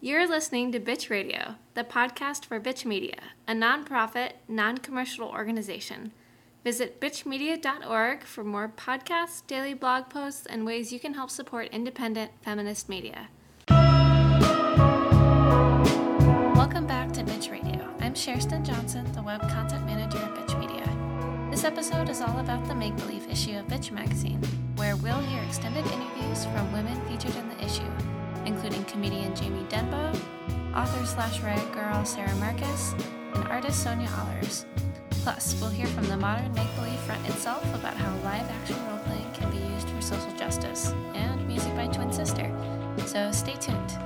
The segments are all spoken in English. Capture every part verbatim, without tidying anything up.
You're listening to Bitch Radio, the podcast for Bitch Media, a nonprofit, non-commercial organization. Visit bitch media dot org for more podcasts, daily blog posts, and ways you can help support independent feminist media. Welcome back to Bitch Radio. I'm Sherston Johnson, the web content manager at Bitch Media. This episode is all about the Make-Believe issue of Bitch Magazine, where we'll hear extended interviews from women featured in the issue, including comedian Jamie Denbo, author slash riot girl Sarah Marcus, and artist Sonia Allers. Plus, we'll hear from the modern make-believe front itself about how live-action role-playing can be used for social justice, and music by Twin Sister. So stay tuned.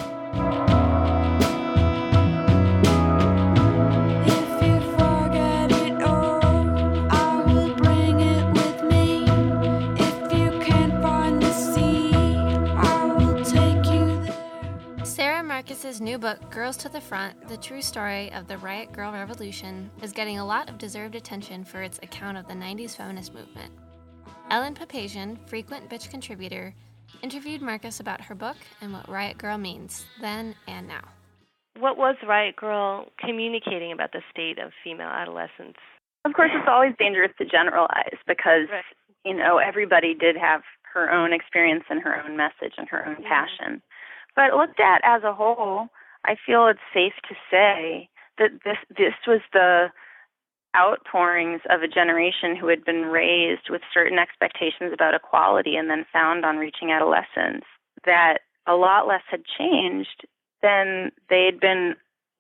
Marcus's new book, Girls to the Front, The True Story of the Riot Grrrl Revolution, is getting a lot of deserved attention for its account of the nineties feminist movement. Ellen Papazian, frequent Bitch contributor, interviewed Marcus about her book and what Riot Grrrl means, then and now. What was Riot Grrrl communicating about the state of female adolescence? Of course, it's always dangerous to generalize because, right. you know, everybody did have her own experience and her own message and her own mm-hmm. passion. But looked at as a whole, I feel it's safe to say that this this was the outpourings of a generation who had been raised with certain expectations about equality and then found on reaching adolescence that a lot less had changed than they'd been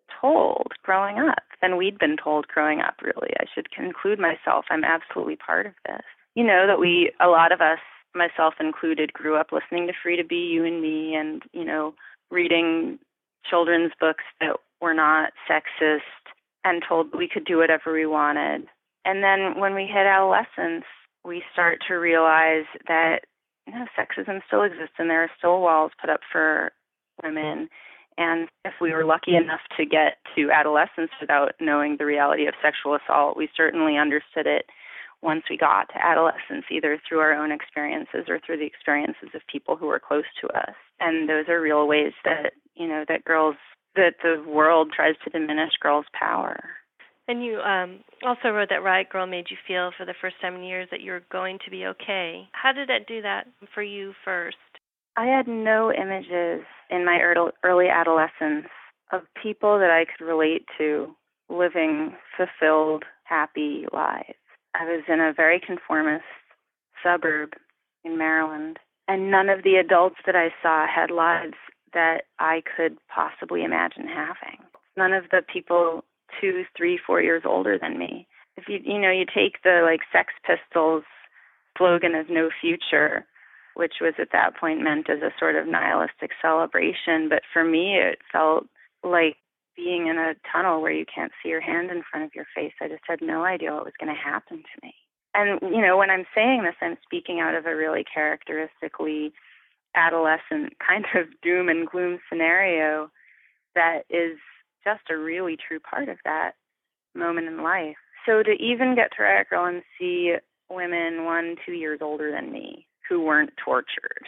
told growing up, than we'd been told growing up, really. I should conclude myself. I'm absolutely part of this. You know, that we, a lot of us, myself included, grew up listening to Free to Be You and Me and, you know, reading children's books that were not sexist and told we could do whatever we wanted. And then when we hit adolescence, we start to realize that, you know, sexism still exists and there are still walls put up for women. And if we were lucky enough to get to adolescence without knowing the reality of sexual assault, we certainly understood it once we got to adolescence, either through our own experiences or through the experiences of people who were close to us. And those are real ways that, you know, that girls, that the world tries to diminish girls' power. And you um, also wrote that Riot Grrrl made you feel for the first time in years that you were going to be okay. How did it do that for you first? I had no images in my early adolescence of people that I could relate to living fulfilled, happy lives. I was in a very conformist suburb in Maryland, and none of the adults that I saw had lives that I could possibly imagine having. None of the people two, three, four years older than me. If you, you know, you take the, like, Sex Pistols slogan of no future, which was at that point meant as a sort of nihilistic celebration, but for me it felt like being in a tunnel where you can't see your hand in front of your face. I just had no idea what was going to happen to me. And, you know, when I'm saying this, I'm speaking out of a really characteristically adolescent kind of doom and gloom scenario that is just a really true part of that moment in life. So to even get to Riot Grrrl and see women one, two years older than me who weren't tortured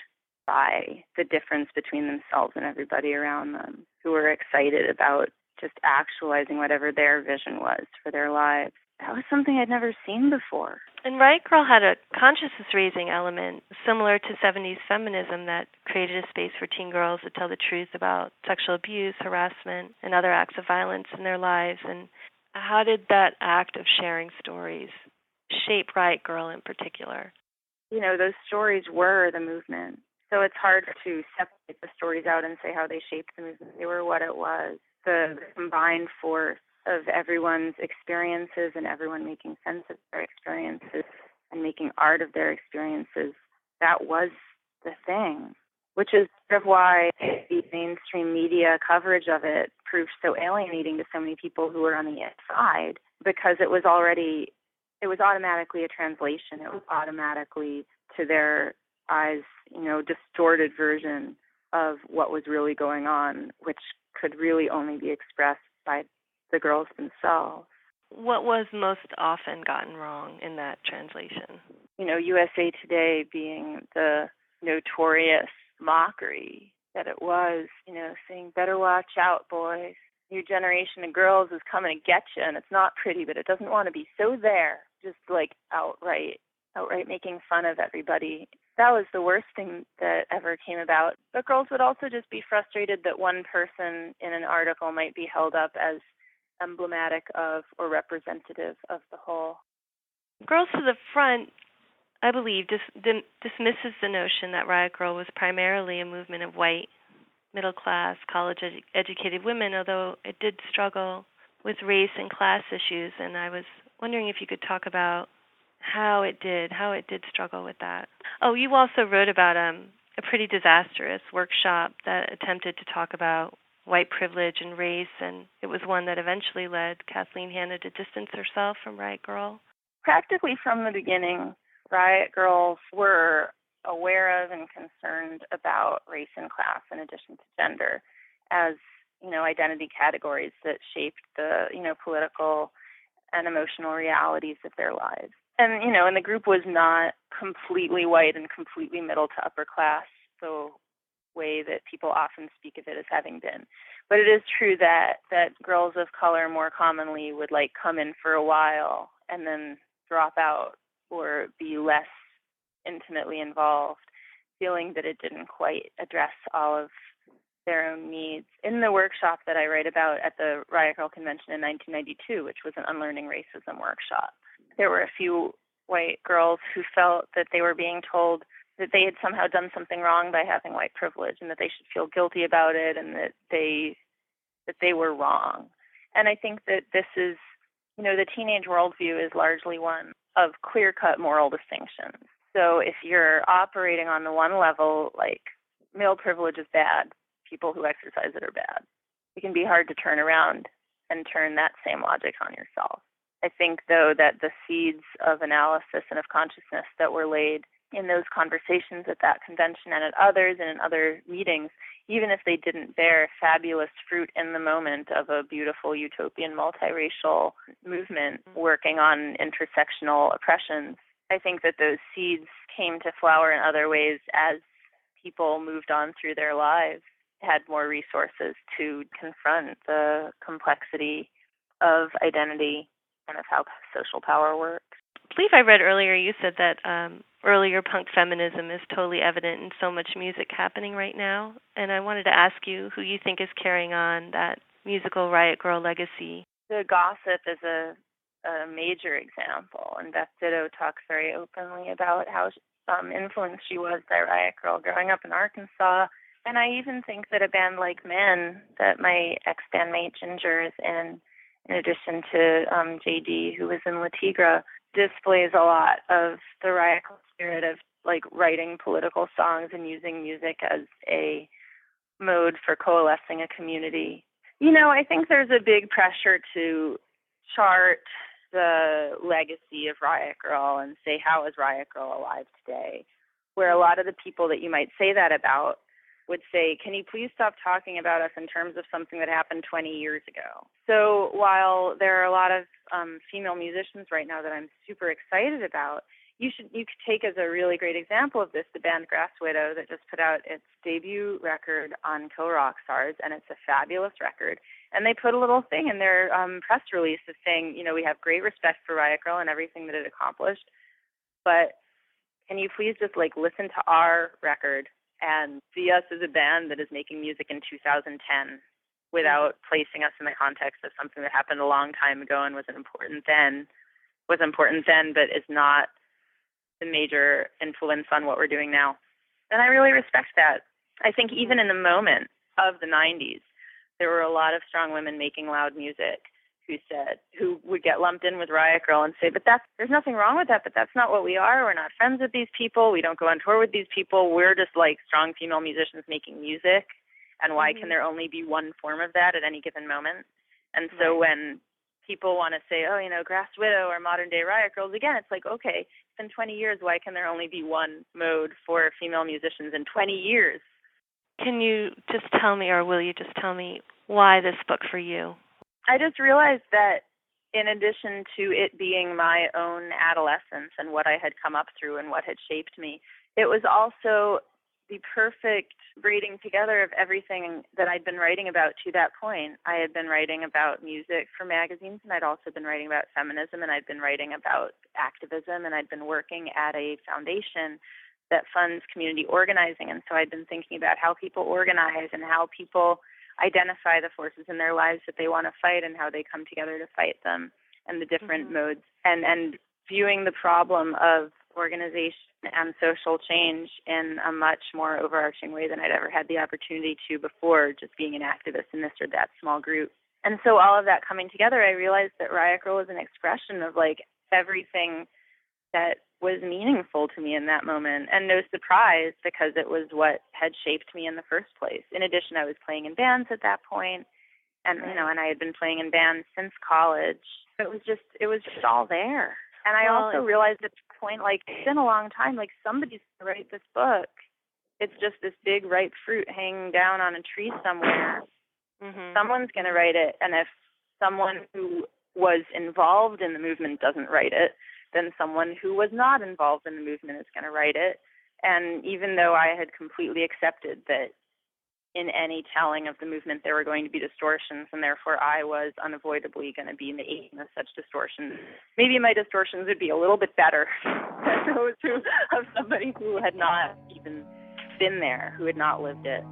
by the difference between themselves and everybody around them, who were excited about just actualizing whatever their vision was for their lives. That was something I'd never seen before. And Riot Grrrl had a consciousness-raising element similar to seventies feminism that created a space for teen girls to tell the truth about sexual abuse, harassment, and other acts of violence in their lives. And how did that act of sharing stories shape Riot Grrrl in particular? You know, those stories were the movement. So it's hard to separate the stories out and say how they shaped the movement. They were what it was. The, the combined force of everyone's experiences and everyone making sense of their experiences and making art of their experiences, that was the thing, which is sort of why the mainstream media coverage of it proved so alienating to so many people who were on the inside, because it was already, it was automatically a translation. It was automatically, to their eyes, you know, distorted version of what was really going on, which could really only be expressed by the girls themselves. What was most often gotten wrong in that translation? You know, U S A Today being the notorious mockery that it was, you know, saying, better watch out, boys. Your generation of girls is coming to get you, and it's not pretty, but it doesn't want to be. So there, just like outright, outright making fun of everybody. That was the worst thing that ever came about. But girls would also just be frustrated that one person in an article might be held up as emblematic of or representative of the whole. Girls to the Front, I believe, dis- dim- dismisses the notion that Riot Grrrl was primarily a movement of white, middle-class, college-educated women, although it did struggle with race and class issues, and I was wondering if you could talk about how it did, how it did struggle with that. Oh, you also wrote about um, a pretty disastrous workshop that attempted to talk about white privilege and race, and it was one that eventually led Kathleen Hanna to distance herself from Riot Grrrl. Practically from the beginning, Riot Grrrls were aware of and concerned about race and class in addition to gender as, you know, identity categories that shaped the, you know, political and emotional realities of their lives. And, you know, and the group was not completely white and completely middle to upper class, the way that people often speak of it as having been. But it is true that, that girls of color more commonly would, like, come in for a while and then drop out or be less intimately involved, feeling that it didn't quite address all of their own needs. In the workshop that I write about at the Riot Grrrl Convention in nineteen ninety-two, which was an Unlearning Racism workshop, there were a few white girls who felt that they were being told that they had somehow done something wrong by having white privilege and that they should feel guilty about it and that they that they were wrong. And I think that this is, you know, the teenage worldview is largely one of clear-cut moral distinctions. So if you're operating on the one level, like male privilege is bad, people who exercise it are bad, it can be hard to turn around and turn that same logic on yourself. I think, though, that the seeds of analysis and of consciousness that were laid in those conversations at that convention and at others and in other meetings, even if they didn't bear fabulous fruit in the moment of a beautiful utopian multiracial movement working on intersectional oppressions, I think that those seeds came to flower in other ways as people moved on through their lives, had more resources to confront the complexity of identity and of how social power works. I believe I read earlier you said that um, earlier punk feminism is totally evident in so much music happening right now, and I wanted to ask you who you think is carrying on that musical Riot Grrrl legacy. The Gossip is a, a major example, and Beth Ditto talks very openly about how um, influenced she was by Riot Grrrl growing up in Arkansas. And I even think that a band like Men, that my ex-bandmate Ginger is in, in addition to um, J D, who was in La Tigra, displays a lot of the Riot Grrrl spirit of like writing political songs and using music as a mode for coalescing a community. You know, I think there's a big pressure to chart the legacy of Riot Grrrl and say, how is Riot Grrrl alive today? Where a lot of the people that you might say that about would say, can you please stop talking about us in terms of something that happened twenty years ago? So while there are a lot of um, female musicians right now that I'm super excited about, you should you could take as a really great example of this the band Grass Widow that just put out its debut record on Kill Rock Stars, and it's a fabulous record. And they put a little thing in their um, press release of saying, you know, we have great respect for Riot Grrrl and everything that it accomplished, but can you please just like listen to our record and see us as a band that is making music in two thousand ten without placing us in the context of something that happened a long time ago and was important then, was important then, but is not the major influence on what we're doing now. And I really respect that. I think even in the moment of the nineties, there were a lot of strong women making loud music who said, who would get lumped in with Riot Grrrl and say, but that's, there's nothing wrong with that, but that's not what we are. We're not friends with these people. We don't go on tour with these people. We're just like strong female musicians making music. And why mm-hmm. can there only be one form of that at any given moment? And so right. when people want to say, oh, you know, Grass Widow or modern day Riot Grrrls, again, it's like, okay, it's been twenty years. Why can there only be one mode for female musicians in twenty years? Can you just tell me, or will you just tell me, why this book for you? I just realized that in addition to it being my own adolescence and what I had come up through and what had shaped me, it was also the perfect braiding together of everything that I'd been writing about to that point. I had been writing about music for magazines, and I'd also been writing about feminism, and I'd been writing about activism, and I'd been working at a foundation that funds community organizing. And so I'd been thinking about how people organize and how people identify the forces in their lives that they want to fight and how they come together to fight them, and the different mm-hmm. modes, and, and viewing the problem of organization and social change in a much more overarching way than I'd ever had the opportunity to before, just being an activist in this or that small group. And so all of that coming together, I realized that Riot Grrrl was an expression of like everything that was meaningful to me in that moment, and no surprise, because it was what had shaped me in the first place. In addition, I was playing in bands at that point, and you know, and I had been playing in bands since college. It was just, it was just all there. And I well, also realized at the point, like, it's been a long time, like, somebody's going to write this book. It's just this big ripe fruit hanging down on a tree somewhere. Mm-hmm. Someone's going to write it, and if someone who was involved in the movement doesn't write it, then someone who was not involved in the movement is going to write it. And even though I had completely accepted that in any telling of the movement there were going to be distortions, and therefore I was unavoidably going to be in the agent of such distortions, maybe my distortions would be a little bit better than those who, of somebody who had not even been there, who had not lived it.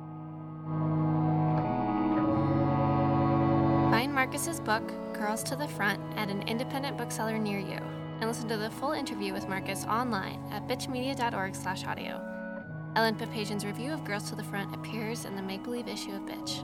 Find Marcus's book, Girls to the Front, at an independent bookseller near you, and listen to the full interview with Marcus online at bitchmedia.org slash audio. Ellen Papazian's review of Girls to the Front appears in the Make Believe issue of Bitch.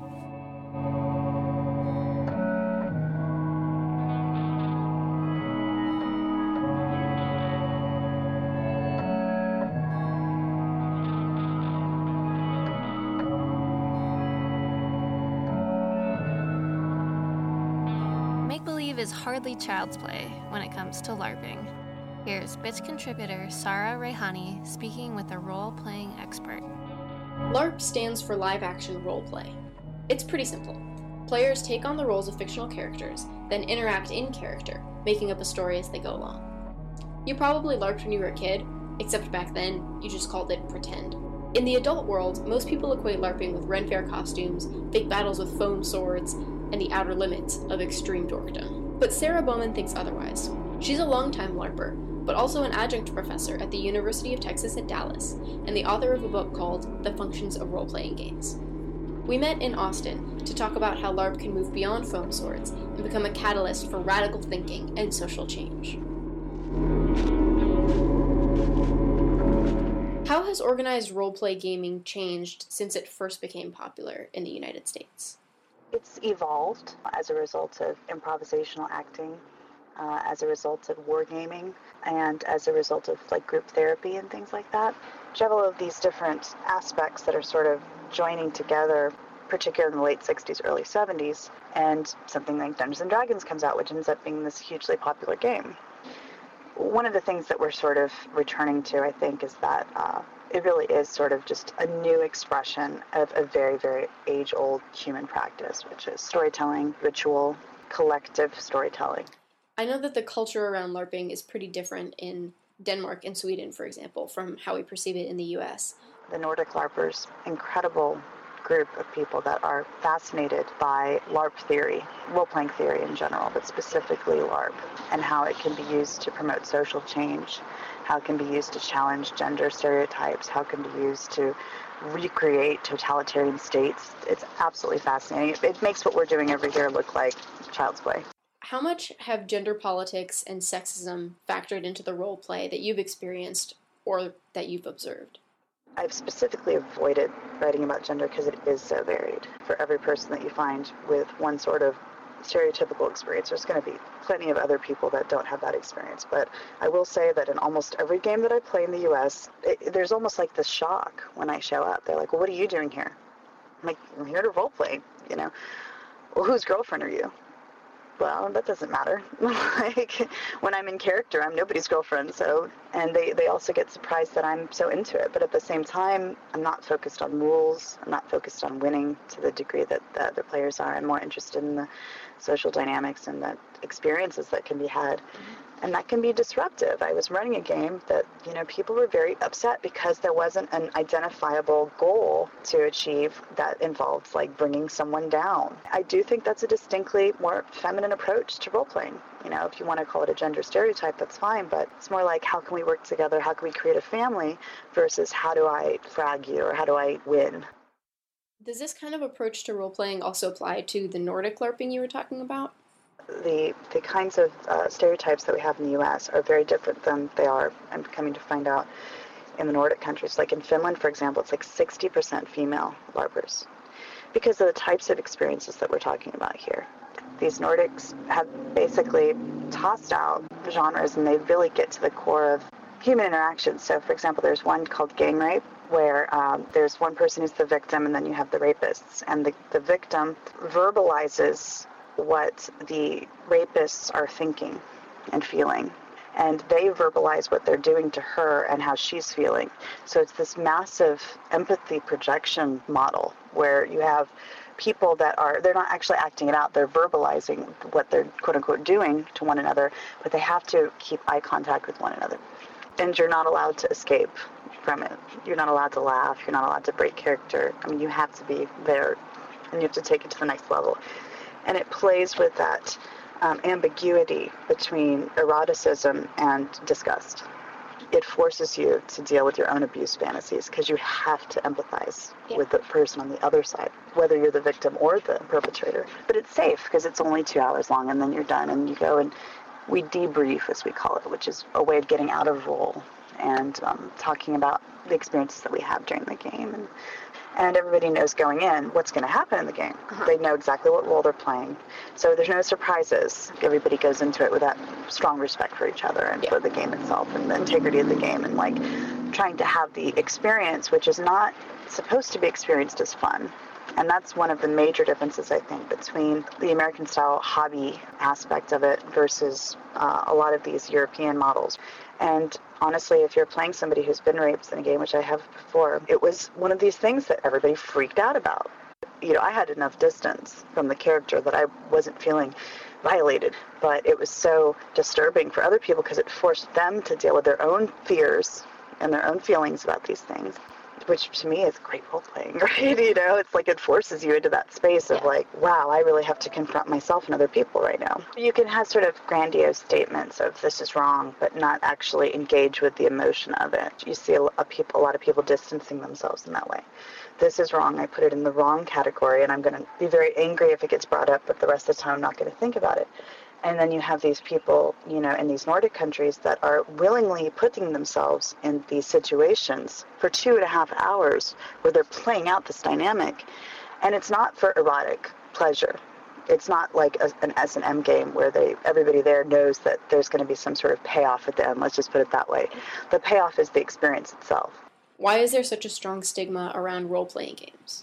Make Believe is hardly child's play when it comes to LARPing. Here's Bitch contributor Sarah Rehani speaking with a role-playing expert. LARP stands for live action roleplay. It's pretty simple. Players take on the roles of fictional characters, then interact in character, making up a story as they go along. You probably LARPed when you were a kid, except back then you just called it pretend. In the adult world, most people equate LARPing with Ren Fair costumes, fake battles with foam swords, and the outer limits of extreme dorkdom. But Sarah Bowman thinks otherwise. She's a longtime LARPer, but also an adjunct professor at the University of Texas at Dallas, and the author of a book called The Functions of Role-Playing Games. We met in Austin to talk about how LARP can move beyond foam swords and become a catalyst for radical thinking and social change. How has organized role-play gaming changed since it first became popular in the United States? It's evolved as a result of improvisational acting, uh, as a result of wargaming, and as a result of like group therapy and things like that. You have all of these different aspects that are sort of joining together, particularly in the late sixties, early seventies, and something like Dungeons and Dragons comes out, which ends up being this hugely popular game. One of the things that we're sort of returning to, I think, is that uh, it really is sort of just a new expression of a very, very age-old human practice, which is storytelling, ritual, collective storytelling. I know that the culture around LARPing is pretty different in Denmark and Sweden, for example, from how we perceive it in the U S. The Nordic LARPers, incredible group of people that are fascinated by LARP theory, role-playing theory in general, but specifically LARP, and how it can be used to promote social change, how it can be used to challenge gender stereotypes, how it can be used to recreate totalitarian states. It's absolutely fascinating. It makes what we're doing every year look like child's play. How much have gender politics and sexism factored into the role play that you've experienced or that you've observed? I've specifically avoided writing about gender because it is so varied. For every person that you find with one sort of stereotypical experience, there's going to be plenty of other people that don't have that experience. But I will say that in almost every game that I play in the U S, it, there's almost like this shock when I show up. They're like, well, what are you doing here? I'm like, I'm here to role play, you know. Well, whose girlfriend are you? Well, that doesn't matter. Like, when I'm in character, I'm nobody's girlfriend, so, and they, they also get surprised that I'm so into it, but at the same time, I'm not focused on rules, I'm not focused on winning to the degree that the other players are. I'm more interested in the social dynamics and the experiences that can be had And that can be disruptive. I was running a game that, you know, people were very upset because there wasn't an identifiable goal to achieve that involved, like, bringing someone down. I do think that's a distinctly more feminine approach to role-playing. You know, if you want to call it a gender stereotype, that's fine, but it's more like, how can we work together? How can we create a family versus how do I frag you or how do I win? Does this kind of approach to role-playing also apply to the Nordic LARPing you were talking about? The the kinds of uh, stereotypes that we have in the U S are very different than they are, I'm coming to find out, in the Nordic countries. Like in Finland, for example, it's like sixty percent female LARPers because of the types of experiences that we're talking about here. These Nordics have basically tossed out genres and they really get to the core of human interaction. So, for example, there's one called gang rape, where um, there's one person who's the victim and then you have the rapists. And the, the victim verbalizes what the rapists are thinking and feeling. And they verbalize what they're doing to her and how she's feeling. So it's this massive empathy projection model where you have people that are, they're not actually acting it out, they're verbalizing what they're quote-unquote doing to one another, but they have to keep eye contact with one another. And you're not allowed to escape from it. You're not allowed to laugh, you're not allowed to break character. I mean, you have to be there and you have to take it to the next level. And it plays with that um, ambiguity between eroticism and disgust. It forces you to deal with your own abuse fantasies because you have to empathize yeah. with the person on the other side, whether you're the victim or the perpetrator. But it's safe because it's only two hours long and then you're done and you go and we debrief, as we call it, which is a way of getting out of role and um, talking about the experiences that we have during the game. And And everybody knows going in what's going to happen in the game. Uh-huh. They know exactly what role they're playing. So there's no surprises. Everybody goes into it with that strong respect for each other and yeah. for the game itself and the integrity of the game and like trying to have the experience, which is not supposed to be experienced as fun. And that's one of the major differences, I think, between the American-style hobby aspect of it versus uh, a lot of these European models. And honestly, if you're playing somebody who's been raped in a game, which I have before, it was one of these things that everybody freaked out about. You know, I had enough distance from the character that I wasn't feeling violated, but it was so disturbing for other people because it forced them to deal with their own fears and their own feelings about these things, which to me is great role-playing, right? You know, it's like it forces you into that space of like, wow, I really have to confront myself and other people right now. You can have sort of grandiose statements of this is wrong, but not actually engage with the emotion of it. You see a, a, people, a lot of people distancing themselves in that way. This is wrong, I put it in the wrong category, and I'm going to be very angry if it gets brought up, but the rest of the time I'm not going to think about it. And then you have these people, you know, in these Nordic countries that are willingly putting themselves in these situations for two and a half hours where they're playing out this dynamic. And it's not for erotic pleasure. It's not like a, an S and M game where they everybody there knows that there's going to be some sort of payoff at the end. Let's just put it that way. The payoff is the experience itself. Why is there such a strong stigma around role-playing games?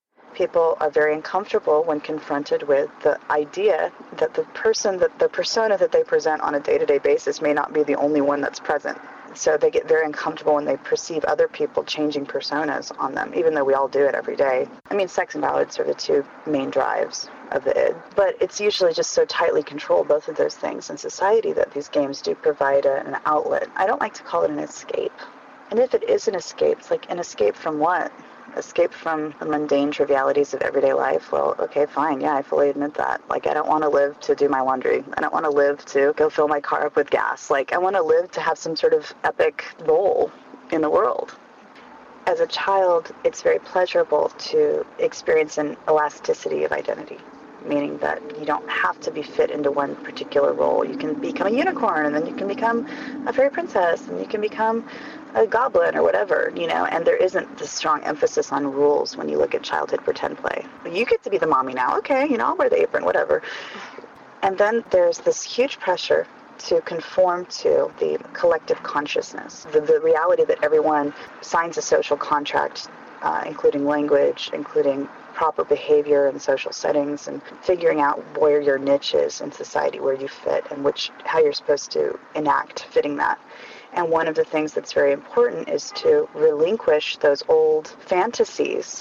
People are very uncomfortable when confronted with the idea that the person, that the persona that they present on a day-to-day basis may not be the only one that's present. So they get very uncomfortable when they perceive other people changing personas on them, even though we all do it every day. I mean, sex and violence are the two main drives of the id, but it's usually just so tightly controlled, both of those things in society, that these games do provide a, an outlet. I don't like to call it an escape. And if it is an escape, it's like an escape from what? Escape from the mundane trivialities of everyday life. Well, okay, fine. Yeah, I fully admit that. Like, I don't want to live to do my laundry. I don't want to live to go fill my car up with gas. Like, I want to live to have some sort of epic role in the world. As a child, it's very pleasurable to experience an elasticity of identity, meaning that you don't have to be fit into one particular role. You can become a unicorn, and then you can become a fairy princess, and you can become a goblin or whatever, you know, and there isn't this strong emphasis on rules when you look at childhood pretend play. You get to be the mommy now, okay, you know, I'll wear the apron, whatever. And then there's this huge pressure to conform to the collective consciousness, the, the reality that everyone signs a social contract, uh, including language, including proper behavior in social settings, and figuring out where your niche is in society, where you fit, and which how you're supposed to enact fitting that. And one of the things that's very important is to relinquish those old fantasies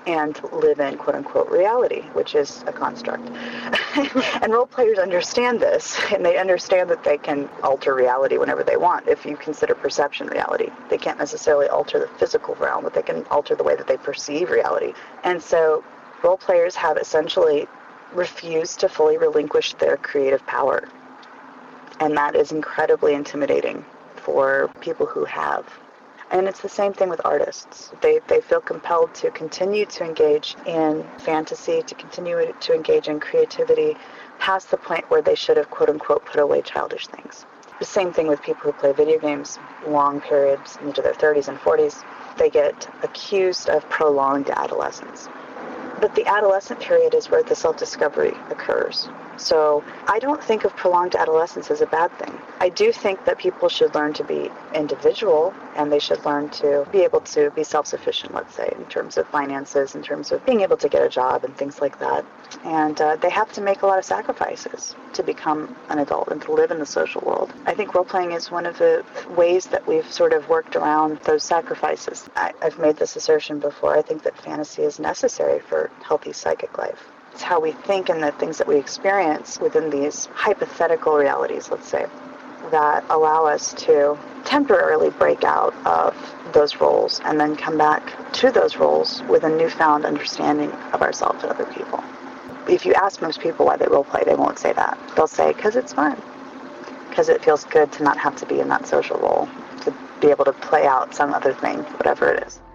and live in quote-unquote reality, which is a construct. And role players understand this, and they understand that they can alter reality whenever they want. If you consider perception reality, they can't necessarily alter the physical realm, but they can alter the way that they perceive reality. And so role players have essentially refused to fully relinquish their creative power. And that is incredibly intimidating for people who have. And it's the same thing with artists. They they feel compelled to continue to engage in fantasy, to continue to engage in creativity, past the point where they should have, quote-unquote, put away childish things. The same thing with people who play video games long periods into their thirties and forties. They get accused of prolonged adolescence. But the adolescent period is where the self-discovery occurs. So I don't think of prolonged adolescence as a bad thing. I do think that people should learn to be individual, and they should learn to be able to be self-sufficient, let's say, in terms of finances, in terms of being able to get a job and things like that. And uh, they have to make a lot of sacrifices to become an adult and to live in the social world. I think role-playing is one of the ways that we've sort of worked around those sacrifices. I, I've made this assertion before. I think that fantasy is necessary for healthy psychic life. It's how we think and the things that we experience within these hypothetical realities, let's say, that allow us to temporarily break out of those roles and then come back to those roles with a newfound understanding of ourselves and other people. If you ask most people why they role play, they won't say that. They'll say, because it's fun. Because it feels good to not have to be in that social role, to be able to play out some other thing, whatever it is.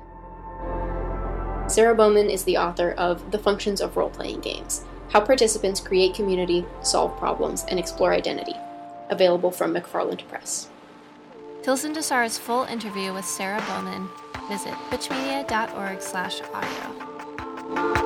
Sarah Bowman is the author of The Functions of Role-Playing Games: How Participants Create Community, Solve Problems, and Explore Identity, available from McFarland Press. To listen to Sarah's full interview with Sarah Bowman, visit bitchmedia.org slash audio.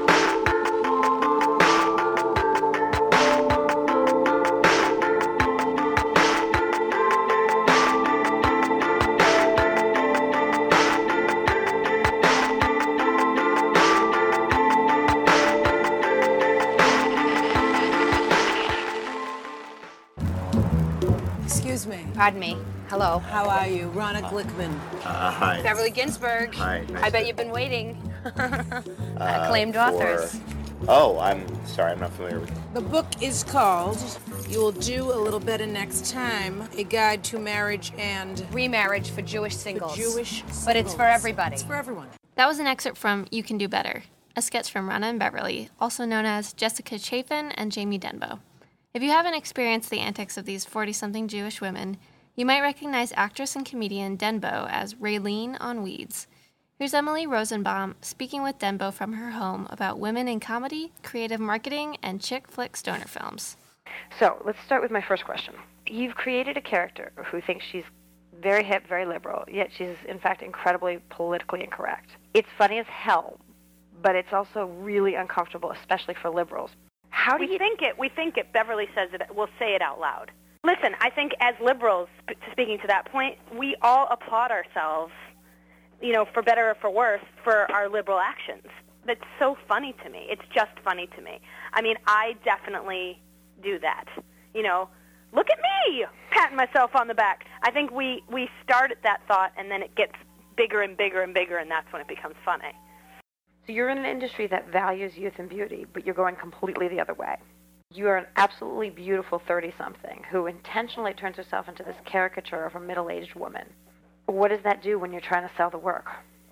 Excuse me. Pardon me. Hello. How are you? Ronna Glickman. Uh, hi. Beverly Ginsburg. Hi. Nice I bet to... you've been waiting. uh, Acclaimed for... authors. Oh, I'm sorry, I'm not familiar with The book is called You Will Do a Little Better Next Time, A Guide to Marriage and... Remarriage for Jewish Singles. For Jewish singles. But it's for everybody. It's for everyone. That was an excerpt from You Can Do Better, a sketch from Ronna and Beverly, also known as Jessica Chafin and Jamie Denbo. If you haven't experienced the antics of these forty-something Jewish women, you might recognize actress and comedian Denbo as Raylene on Weeds. Here's Emily Rosenbaum speaking with Denbo from her home about women in comedy, creative marketing, and chick flick stoner films. So let's start with my first question. You've created a character who thinks she's very hip, very liberal, yet she's in fact incredibly politically incorrect. It's funny as hell, but it's also really uncomfortable, especially for liberals. How do we you think it? We think it. Beverly says it. We'll say it out loud. Listen, I think as liberals, sp- speaking to that point, we all applaud ourselves, you know, for better or for worse, for our liberal actions. That's so funny to me. It's just funny to me. I mean, I definitely do that. You know, look at me, patting myself on the back. I think we, we start at that thought, and then it gets bigger and bigger and bigger, and that's when it becomes funny. So you're in an industry that values youth and beauty, but you're going completely the other way. You are an absolutely beautiful thirty-something who intentionally turns herself into this caricature of a middle-aged woman. What does that do when you're trying to sell the work?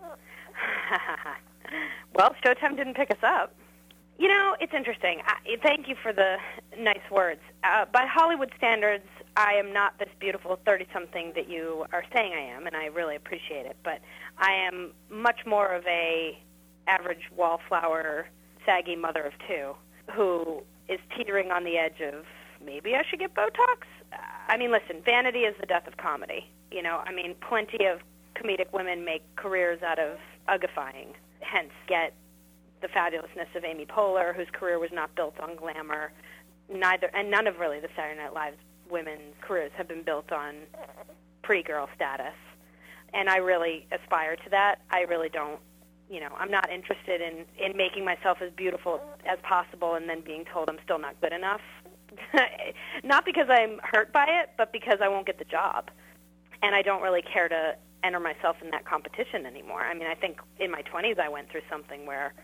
Well, Showtime didn't pick us up. You know, it's interesting. I, thank you for the nice words. Uh, by Hollywood standards, I am not this beautiful thirty-something that you are saying I am, and I really appreciate it. But I am much more of a average wallflower, saggy mother of two who is teetering on the edge of maybe I should get Botox. I mean, listen, vanity is the death of comedy. You know, I mean, plenty of comedic women make careers out of uggifying, hence get the fabulousness of Amy Poehler, whose career was not built on glamour. Neither, and none of really the Saturday Night Live's women's careers have been built on pre-girl status. And I really aspire to that. I really don't. You know, I'm not interested in, in making myself as beautiful as possible and then being told I'm still not good enough. Not because I'm hurt by it, but because I won't get the job. And I don't really care to enter myself in that competition anymore. I mean, I think in my twenties I went through something where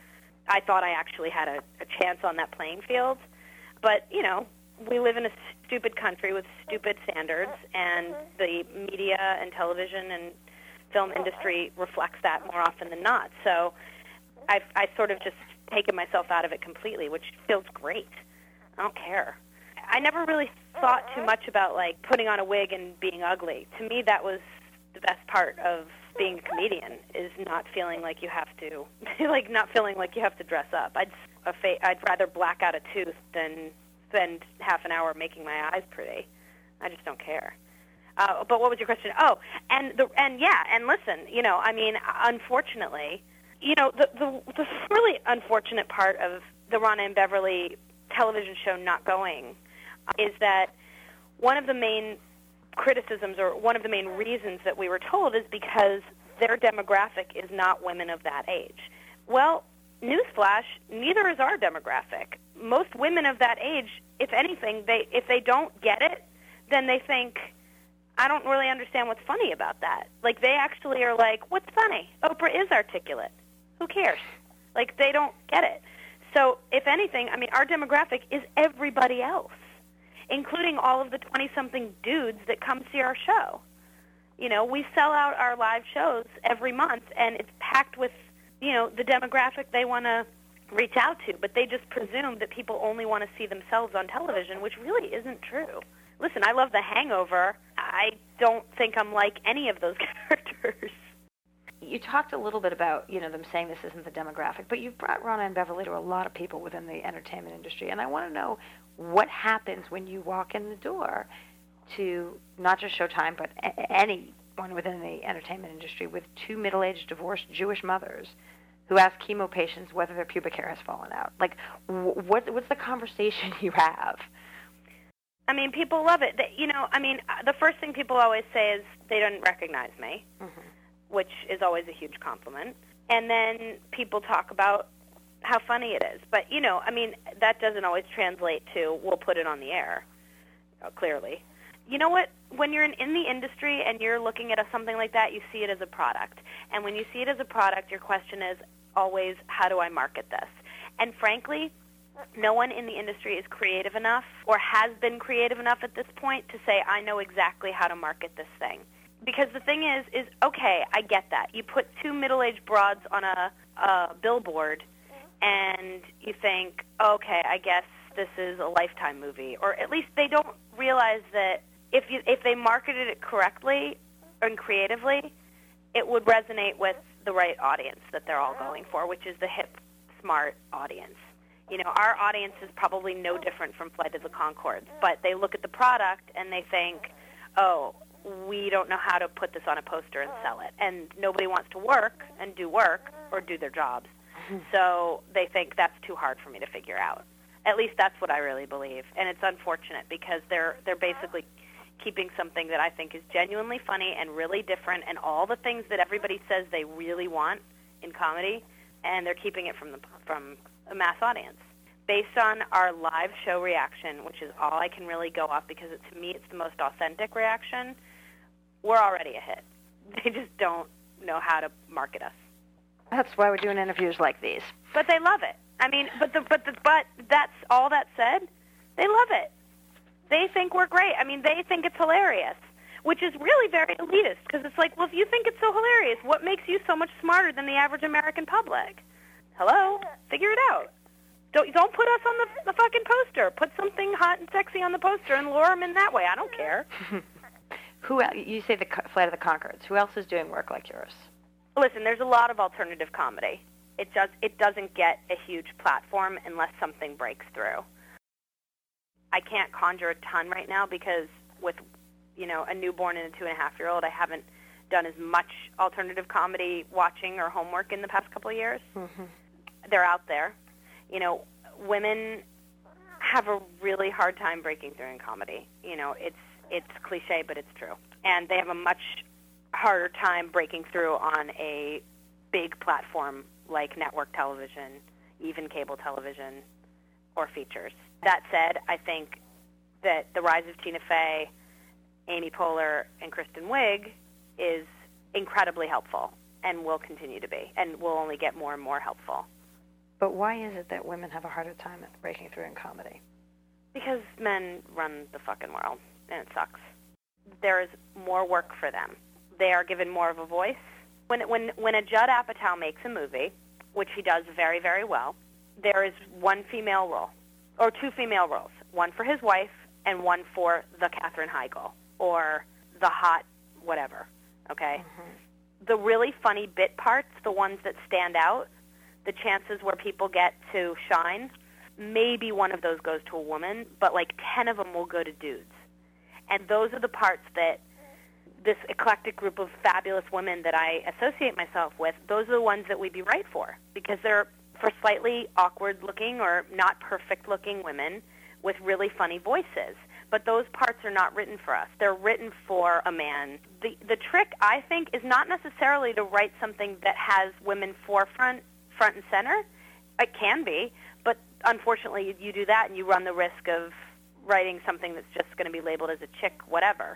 I thought I actually had a, a chance on that playing field. But, you know, we live in a stupid country with stupid standards, and the media and television and film industry reflects that more often than not. So I've I sort of just taken myself out of it completely, which feels great. I don't care. I never really thought too much about, like, putting on a wig and being ugly. To me, that was the best part of being a comedian, is not feeling like you have to, like, not feeling like you have to dress up. I'd a fa- I'd rather black out a tooth than spend half an hour making my eyes pretty. I just don't care. Uh, but what was your question? Oh, and the and yeah, and listen, you know, I mean, unfortunately, you know, the the, the really unfortunate part of the Ronna and Beverly television show not going is that one of the main criticisms, or one of the main reasons that we were told, is because their demographic is not women of that age. Well, newsflash, neither is our demographic. Most women of that age, if anything, they if they don't get it, then they think, I don't really understand what's funny about that. Like, they actually are like, what's funny? Oprah is articulate. Who cares? Like, they don't get it. So, if anything, I mean, our demographic is everybody else, including all of the twenty-something dudes that come see our show. You know, we sell out our live shows every month, and it's packed with, you know, the demographic they want to reach out to, but they just presume that people only want to see themselves on television, which really isn't true. Listen, I love The Hangover. I don't think I'm like any of those characters. You talked a little bit about, you know, them saying this isn't the demographic, but you've brought Ronna and Beverly to a lot of people within the entertainment industry, and I want to know what happens when you walk in the door to not just Showtime, but a- anyone within the entertainment industry with two middle-aged divorced Jewish mothers who ask chemo patients whether their pubic hair has fallen out. Like, what, what's the conversation you have? I mean, people love it. They, you know, I mean, the first thing people always say is they don't recognize me, mm-hmm. which is always a huge compliment. And then people talk about how funny it is. But, you know, I mean, that doesn't always translate to, we'll put it on the air, uh, clearly. You know what? When you're in, in the industry and you're looking at a, something like that, you see it as a product. And when you see it as a product, your question is always, how do I market this? And frankly, no one in the industry is creative enough or has been creative enough at this point to say, I know exactly how to market this thing. Because the thing is, is okay, I get that. You put two middle-aged broads on a, a billboard and you think, okay, I guess this is a Lifetime movie. Or at least they don't realize that if you if they marketed it correctly and creatively, it would resonate with the right audience that they're all going for, which is the hip, smart audience. You know, our audience is probably no different from Flight of the Conchords, but they look at the product and they think, oh, we don't know how to put this on a poster and sell it. And nobody wants to work and do work or do their jobs. So they think that's too hard for me to figure out. At least that's what I really believe. And it's unfortunate because they're they're basically keeping something that I think is genuinely funny and really different and all the things that everybody says they really want in comedy, and they're keeping it from the from a mass audience. Based on our live show reaction, which is all I can really go off because it, to me it's the most authentic reaction, we're already a hit. They just don't know how to market us. That's why we're doing interviews like these. But they love it. I mean, but the but the but that's all that said, they love it. They think we're great. I mean, they think it's hilarious, which is really very elitist because it's like, well, if you think it's so hilarious, what makes you so much smarter than the average American public? Hello? Figure it out. Don't don't put us on the, the fucking poster. Put something hot and sexy on the poster and lure them in that way. I don't care. Who you say the Flight of the Conchords? Who else is doing work like yours? Listen, there's a lot of alternative comedy. It does it doesn't get a huge platform unless something breaks through. I can't conjure a ton right now because with, you know, a newborn and a two and a half year old, I haven't done as much alternative comedy watching or homework in the past couple of years. Mm-hmm. They're out there. You know, women have a really hard time breaking through in comedy. You know, it's it's cliche, but it's true. And they have a much harder time breaking through on a big platform like network television, even cable television, or features. That said, I think that the rise of Tina Fey, Amy Poehler, and Kristen Wiig is incredibly helpful and will continue to be, and will only get more and more helpful. But why is it that women have a harder time at breaking through in comedy? Because men run the fucking world, and it sucks. There is more work for them. They are given more of a voice. When when when a Judd Apatow makes a movie, which he does very, very well, there is one female role, or two female roles, one for his wife and one for the Katherine Heigl, or the hot whatever, okay? Mm-hmm. The really funny bit parts, the ones that stand out, the chances where people get to shine, maybe one of those goes to a woman, but like ten of them will go to dudes. And those are the parts that this eclectic group of fabulous women that I associate myself with, those are the ones that we'd be right for, because they're for slightly awkward-looking or not perfect-looking women with really funny voices. But those parts are not written for us. They're written for a man. The the trick, I think, is not necessarily to write something that has women forefront, front and center. It can be, but unfortunately you, you do that and you run the risk of writing something that's just going to be labeled as a chick whatever.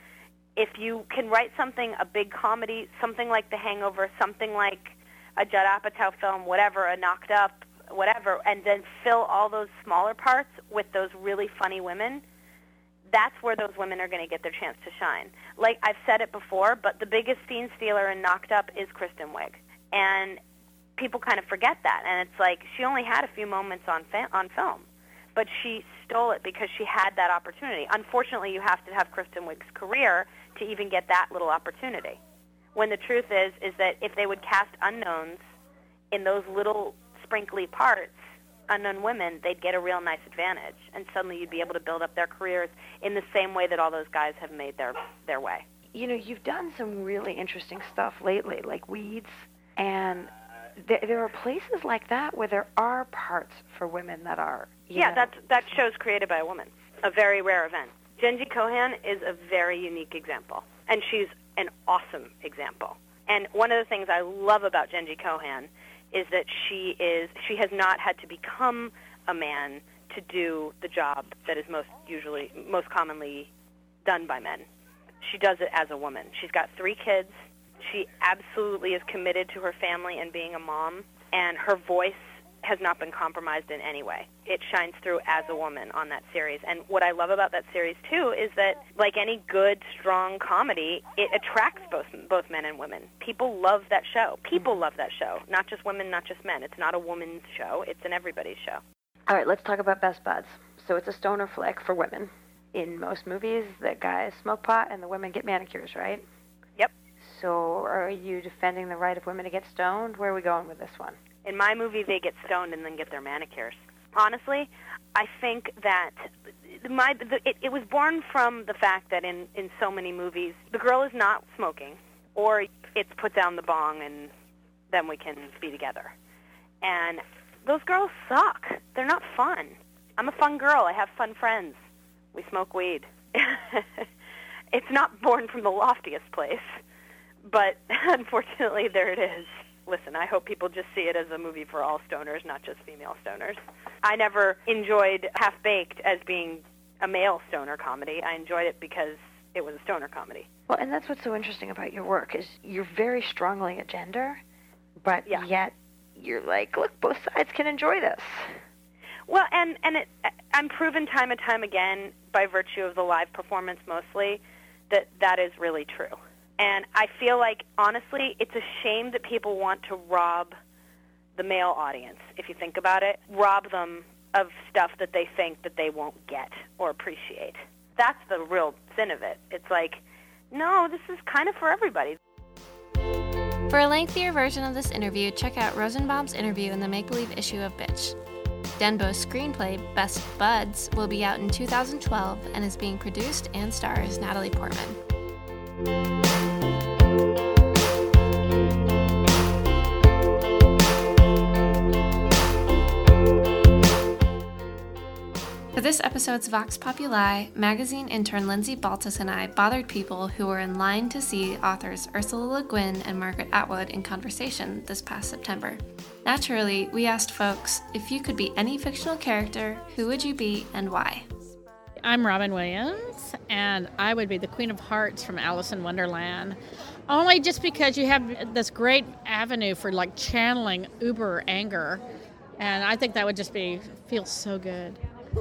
If you can write something, a big comedy, something like The Hangover, something like a Judd Apatow film, whatever, a Knocked Up, whatever, and then fill all those smaller parts with those really funny women, that's where those women are going to get their chance to shine. Like I've said it before, but the biggest scene stealer in Knocked Up is Kristen Wiig. And people kind of forget that. And it's like she only had a few moments on fa- on film, but she stole it because she had that opportunity. Unfortunately, you have to have Kristen Wiig's career to even get that little opportunity. When the truth is, is that if they would cast unknowns in those little sprinkly parts, unknown women, they'd get a real nice advantage. And suddenly you'd be able to build up their careers in the same way that all those guys have made their, their way. You know, you've done some really interesting stuff lately, like Weeds, and th- there are places like that where there are parts for women that are, you Yeah, know, that's, that show's created by a woman, a very rare event. Jenji Kohan is a very unique example, and she's an awesome example. And one of the things I love about Jenji Kohan is that she is she has not had to become a man to do the job that is most usually most commonly done by men. She does it as a woman. She's got three kids. She absolutely is committed to her family and being a mom, and her voice has not been compromised in any way. It shines through as a woman on that series. And what I love about that series, too, is that, like any good, strong comedy, it attracts both both men and women. People love that show. People love that show. Not just women, not just men. It's not a woman's show. It's an everybody's show. All right, let's talk about Best Buds. So it's a stoner flick for women. In most movies, the guys smoke pot and the women get manicures, right? Yep. So are you defending the right of women to get stoned? Where are we going with this one? In my movie, they get stoned and then get their manicures. Honestly, I think that my the, it, it was born from the fact that in, in so many movies, the girl is not smoking, or it's put down the bong and then we can be together. And those girls suck. They're not fun. I'm a fun girl. I have fun friends. We smoke weed. It's not born from the loftiest place, but unfortunately there it is. Listen, I hope people just see it as a movie for all stoners, not just female stoners. I never enjoyed Half-Baked as being a male stoner comedy. I enjoyed it because it was a stoner comedy. Well, and that's what's so interesting about your work is you're very strongly a gender, but yeah. yet you're like, look, both sides can enjoy this. Well, and, and it, I'm proven time and time again, by virtue of the live performance mostly, that that is really true. And I feel like, honestly, it's a shame that people want to rob the male audience, if you think about it, rob them of stuff that they think that they won't get or appreciate. That's the real sin of it. It's like, no, this is kind of for everybody. For a lengthier version of this interview, check out Rosenbaum's interview in the Make Believe issue of Bitch. Denbo's screenplay, Best Buds, will be out in two thousand twelve and is being produced and stars Natalie Portman. For this episode's Vox Populi, magazine intern Lindsay Baltus and I bothered people who were in line to see authors Ursula Le Guin and Margaret Atwood in conversation this past September. Naturally, we asked folks, if you could be any fictional character, who would you be and why? I'm Robin Williams, and I would be the Queen of Hearts from Alice in Wonderland. Only just because you have this great avenue for like channeling uber anger And I think that would just be, feel so good.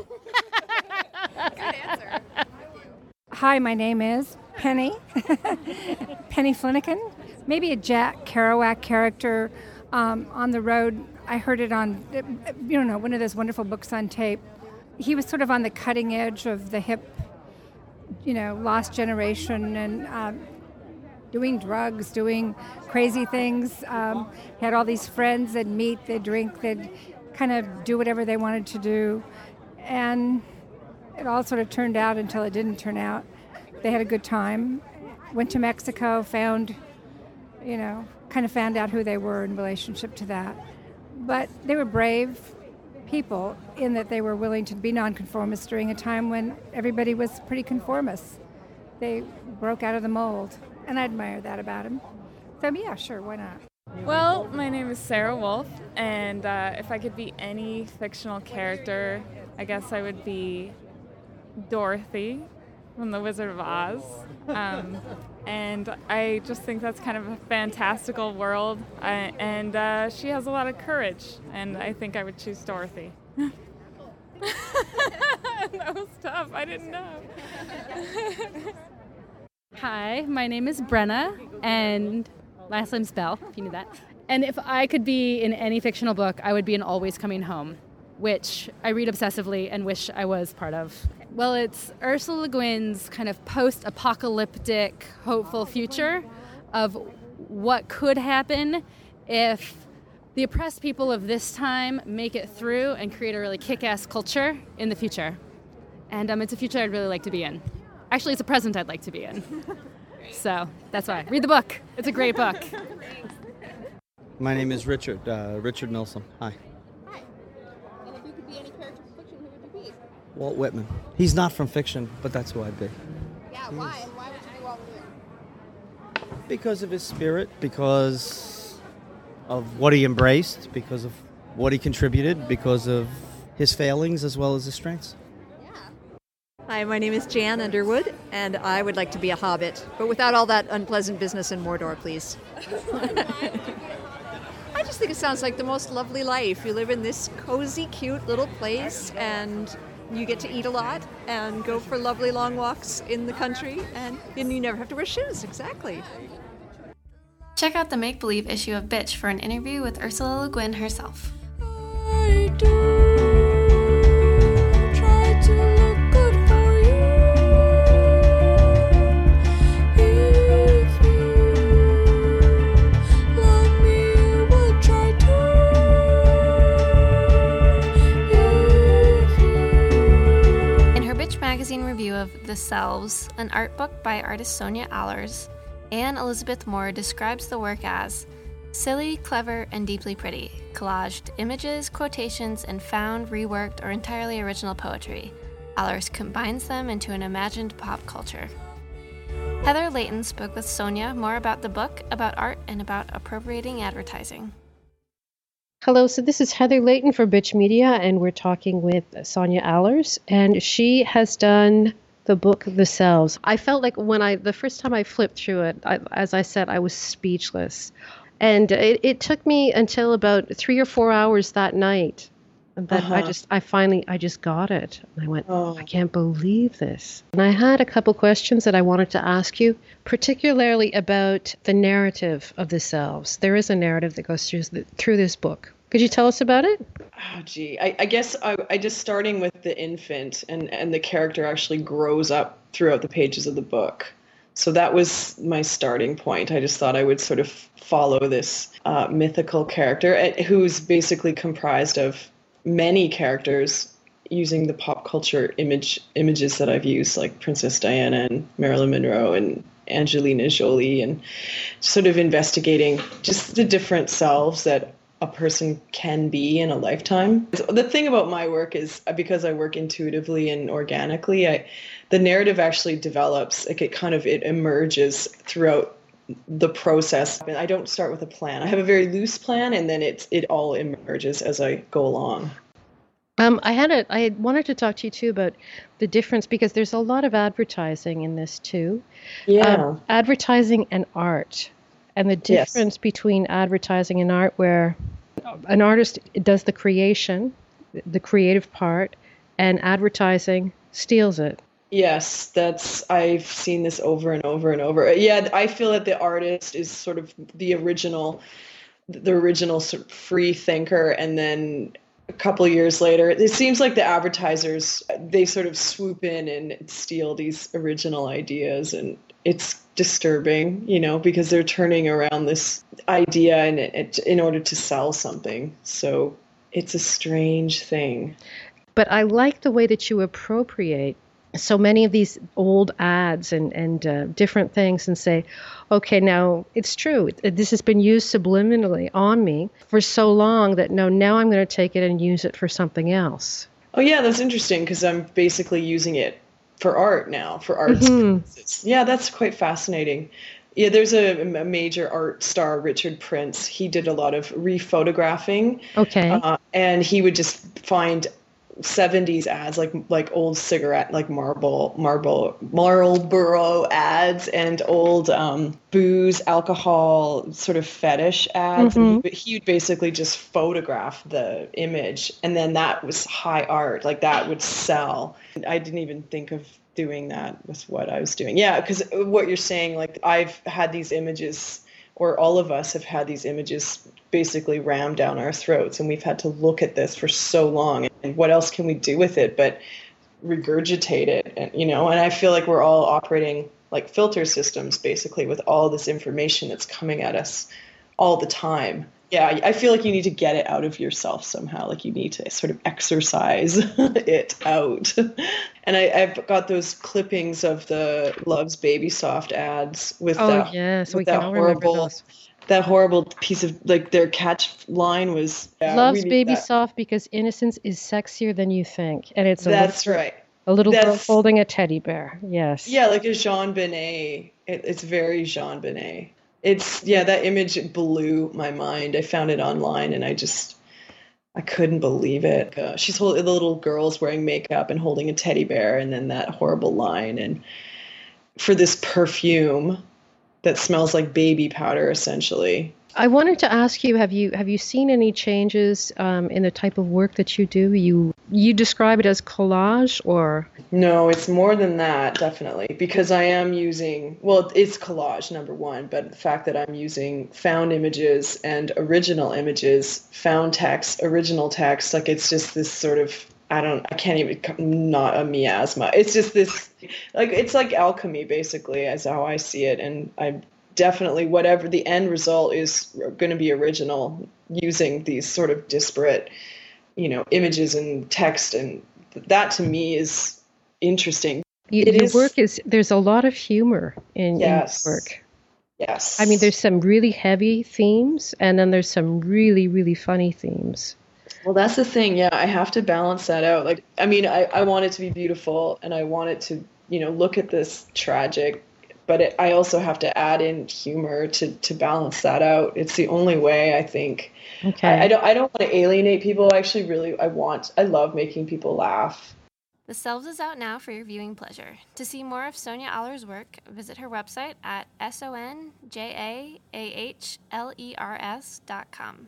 Good answer. Hi, my name is Penny. Penny Flanagan. Maybe a Jack Kerouac character um, on the road. I heard it on, you don't know, one of those wonderful books on tape. He was sort of on the cutting edge of the hip, you know, lost generation and um, doing drugs, doing crazy things. Um, he had all these friends that meet, they'd drink, they'd kind of do whatever they wanted to do. And it all sort of turned out until it didn't turn out. They had a good time, went to Mexico, found, you know, kind of found out who they were in relationship to that. But they were brave people in that they were willing to be nonconformists during a time when everybody was pretty conformist. They broke out of the mold, and I admire that about them. So yeah, sure, why not? Well, my name is Sarah Wolf, and uh, if I could be any fictional character, I guess I would be Dorothy from The Wizard of Oz. Um, and I just think that's kind of a fantastical world, uh, and uh, she has a lot of courage, and I think I would choose Dorothy. That was tough. I didn't know. Hi, my name is Brenna, and last name's Bell, if you knew that. And if I could be in any fictional book, I would be in Always Coming Home, which I read obsessively and wish I was part of. Well, it's Ursula Le Guin's kind of post-apocalyptic, hopeful future of what could happen if the oppressed people of this time make it through and create a really kick-ass culture in the future. And um, it's a future I'd really like to be in. Actually, it's a present I'd like to be in. So that's why. Read the book. It's a great book. My name is Richard, uh, Richard Milsom. Hi. Hi. And if you could be any character from fiction, who would you be? Walt Whitman. He's not from fiction, but that's who I'd be. Yeah, why? And why would you be Walt Whitman? Because of his spirit, because of what he embraced, because of what he contributed, because of his failings as well as his strengths. Hi, my name is Jan Underwood, and I would like to be a hobbit, but without all that unpleasant business in Mordor, please. I just think it sounds like the most lovely life. You live in this cozy, cute little place, and you get to eat a lot and go for lovely long walks in the country, and, and you never have to wear shoes, exactly. Check out the Make Believe issue of Bitch for an interview with Ursula Le Guin herself. I do try to look good for you. If you love me, you would try to. In her Bitch magazine review of The Selves, an art book by artist Sonia Allers, Anne Elizabeth Moore describes the work as silly, clever, and deeply pretty, collaged images, quotations, and found, reworked, or entirely original poetry. Allers combines them into an imagined pop culture. Heather Layton spoke with Sonia more about the book, about art, and about appropriating advertising. Hello, so this is Heather Layton for Bitch Media, and we're talking with Sonia Allers, and she has done the book The Selves. I felt like when I, the first time I flipped through it, I, as I said, I was speechless. And it, it took me until about three or four hours that night that uh-huh. I just, I finally, I just got it. And I went, oh. I can't believe this. And I had a couple questions that I wanted to ask you, particularly about the narrative of The Selves. There is a narrative that goes through, through this book. Could you tell us about it? Oh, gee. I, I guess I, I just starting with the infant and, and the character actually grows up throughout the pages of the book. So that was my starting point. I just thought I would sort of follow this uh, mythical character who's basically comprised of many characters using the pop culture image images that I've used, like Princess Diana and Marilyn Monroe and Angelina Jolie, and sort of investigating just the different selves that a person can be in a lifetime. The thing about my work is because I work intuitively and organically, I, the narrative actually develops, like it kind of, it emerges throughout the process. And I don't start with a plan. I have a very loose plan, and then it, it all emerges as I go along. Um, I had a, I had wanted to talk to you too about the difference, because there's a lot of advertising in this too. Yeah. Um, advertising and art. And the difference yes. between advertising and art, where an artist does the creation, the creative part, and advertising steals it. Yes, that's I've seen this over and over and over. Yeah, I feel that the artist is sort of the original, the original sort of free thinker, and then a couple of years later, it seems like the advertisers, they sort of swoop in and steal these original ideas, and it's disturbing, you know, because they're turning around this idea in it in order to sell something. So it's a strange thing. But I like the way that you appropriate so many of these old ads and, and uh, different things and say, okay, now it's true. This has been used subliminally on me for so long that no, now I'm going to take it and use it for something else. Oh, yeah, that's interesting because I'm basically using it for art now, for art Mm-hmm. experiences. Yeah, that's quite fascinating. Yeah, there's a, a major art star, Richard Prince. He did a lot of rephotographing. Okay. Uh, and he would just find seventies ads, like like old cigarette, like Marlboro, Marlboro, Marlboro ads, and old um, booze, alcohol, sort of fetish ads. Mhm. And he, he would basically just photograph the image, and then that was high art. Like that would sell. I didn't even think of doing that with what I was doing. Yeah, because what you're saying, like I've had these images, or all of us have had these images basically rammed down our throats, and we've had to look at this for so long, and what else can we do with it but regurgitate it? And you know, and I feel like we're all operating like filter systems basically with all this information that's coming at us all the time. Yeah, I feel like you need to get it out of yourself somehow. Like you need to sort of exercise it out. And I, I've got those clippings of the Love's Baby Soft ads with Oh, that, yes, with we that can all remember horrible, those. that horrible piece of like their catch line was yeah, Loves we need baby that. soft because innocence is sexier than you think. And it's a That's little, right. A little girl That's- holding a teddy bear. Yes. Yeah, like a Jean Benet. It, it's very Jean Benet. It's yeah, that image blew my mind. I found it online and I just I couldn't believe it. Uh, she's holding the little girl's wearing makeup and holding a teddy bear, and then that horrible line, and for this perfume that smells like baby powder, essentially. I wanted to ask you, have you have you seen any changes um, in the type of work that you do? You you describe it as collage, or No, it's more than that, definitely, because I am using, well, it's collage, number one, but the fact that I'm using found images and original images, found text, original text, like it's just this sort of, I don't, I can't even, not a miasma. It's just this, like, it's like alchemy, basically, as how I see it, and I definitely, whatever the end result is going to be original, using these sort of disparate, you know, images and text, and that to me is interesting. you, It your is- work is there's a lot of humor in, Yes. in your work. Yes. I mean, there's some really heavy themes, and then there's some really really funny themes. Well, that's the thing. Yeah, I have to balance that out. Like, I mean, I, I want it to be beautiful, and I want it to, you know, look at this tragic, but it, I also have to add in humor to, to balance that out. It's the only way, I think. Okay. I, I don't I don't want to alienate people. I actually really, I want, I love making people laugh. The Selves is out now for your viewing pleasure. To see more of Sonia Aller's work, visit her website at S O N J A A H L E R S dot com.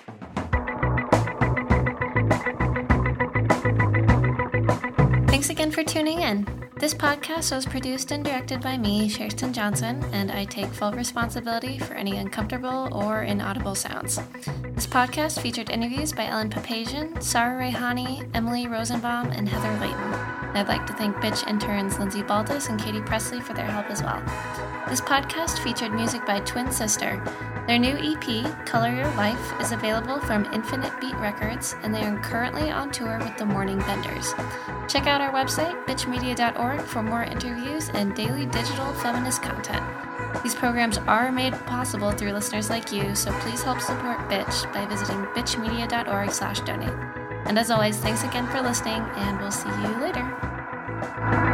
Thanks again for tuning in. This podcast was produced and directed by me, Sherston Johnson, and I take full responsibility for any uncomfortable or inaudible sounds. This podcast featured interviews by Ellen Papazian, Sarah Rehani, Emily Rosenbaum, and Heather Layton. I'd like to thank Bitch interns Lindsay Baldus and Katie Presley for their help as well. This podcast featured music by Twin Sister. Their new E P, Color Your Life, is available from Infinite Beat Records, and they are currently on tour with the Morning Benders. Check out our website, bitch media dot org, for more interviews and daily digital feminist content. These programs are made possible through listeners like you, so please help support Bitch by visiting bitch media dot org slash donate. And as always, thanks again for listening, and we'll see you later.